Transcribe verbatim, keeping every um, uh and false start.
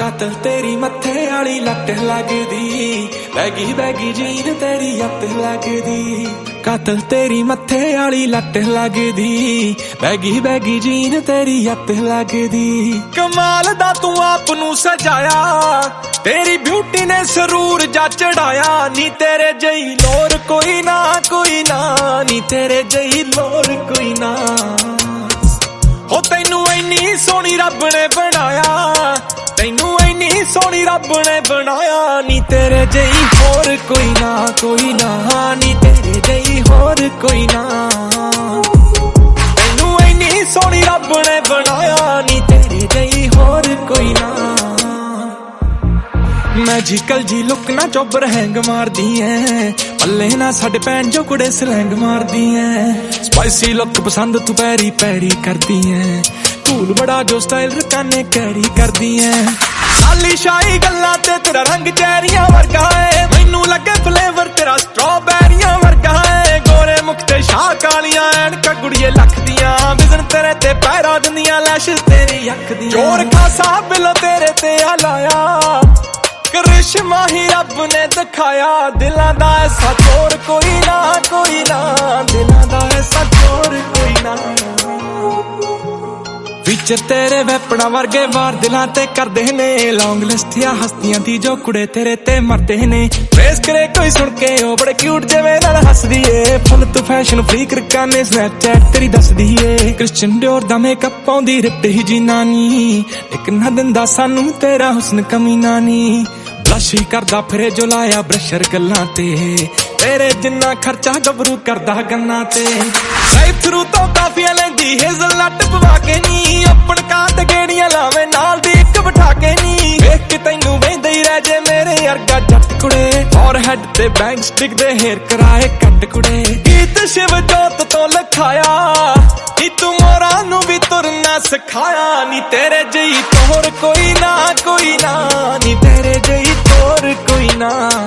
कातल तेरी मत्थे आली लट लगदी, बैगी बैगी जीन तेरी अत लगदी। कातल तेरी मत्थे आली लट लगदी, बैगी बैगी जीन तेरी अत लगदी। कमाल दा तू आप नू सजाया, तेरी ब्यूटी ने सरूर जा चढ़ाया। नी तेरे जई लोर कोई ना कोई ना, नी तेरे जई लोर कोई ना। हो तैनू इन्नी सोहनी रब ने बनाया, तैनू इन्नी सोहनी रब ने बनाया। नी तेरे जई होर कोई ना कोई ना, नी तेरे जई होर कोई ना। तैनू इन्नी सोहनी रब ने बनाया, नी तेरे जई होर कोई ना। मैजिकल जी लुक ना चोबर हैंग मार दी है, पल्ले ना साडे भैन जो कुड़े स्लैंग मार दी है। स्पाइसी लुक पसंद तू पैरी पैरी कर दी है, कूल बड़ा जो स्टाइल रकाने कैरी कर दी है। साली शाही गल्ला ते तेरा रंग चेरिया वर्गा है, मैनू लगे फ्लेवर तेरा स्ट्रॉबेरिया वर्गा है। गोरे मुक्ते शाह कालियां ऐनका गुड़िए लख दियां, विजन तेरे ते पैरा दिंदियां लैशेस तेरी अख दियां। चोर खासा बिलो तेरे ते आ लाया, करिश्मा ही रब ने दिखाया। दिलां दा ऐसा चोर कोई ना कोई ना, दिलां दा ऐसा चोर कोई ना। फीचर तेरे वैपना वर्गे वार दिलां ते करदे ने, लॉन्ग लिस्ट या हस्तियां दी जो कुड़े तेरे ते मरदे ने। फेस करे कोई सुन के ओ बड़े क्यूट जिवें नाल हसदी ए, फुल तू फैशन फ्रीक रकाने स्नैपचैट तेरी दसदी ए। क्रिश्चियन डियोर दा मेकअप पाउंदी रिप्ट ही जीना नी, इक ना दिंदा सानू तेरा हुस्न कमीना नी। ब्लश ही करदा फिरे जो लाया ब्रशर गल्लां ते, तेरे जिन्ना खर्चा गबरू करदा गन्ना ते। ड्राइव थरू तो काफियां लैंदी हेज़लनट पवा के नी, अपन काट गेड़ियां लावे नाल दी इक बिठा के नी। वेख के तैनू वेंदे ही रह जे मेरे अर्गा जट कुड़े, और हैड ते बैंग स्टिक दे हेयर कराए कट कुड़े। गीत शिव जोत तो लिखाया, नी तू मोरा नू भी तुरना सिखाया। नी तेरे जई तोर कोई ना कोई ना, नी तेरे जई तोर कोई ना।